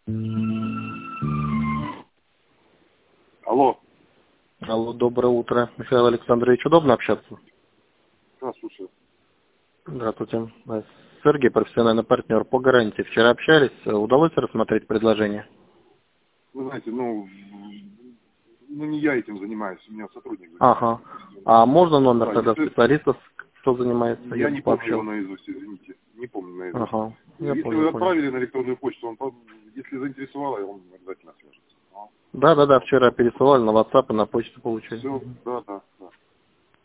Алло. Алло, доброе утро. Михаил Александрович, удобно общаться? Да, слушаю. Здравствуйте. Сергей, профессиональный партнер по гарантии. Вчера общались. Удалось рассмотреть предложение? Вы знаете, не я этим занимаюсь, у меня сотрудник занимается. Ага. А можно номер Да, тогда специалиста, кто занимается? Я не помню его пообщался. наизусть, извините. Не помню наизусть. Ага. Я Если понял, вы понял. отправили на электронную почту, если заинтересовало, он обязательно свяжется. Да, вчера пересылали на WhatsApp и на почту получили. Все, да.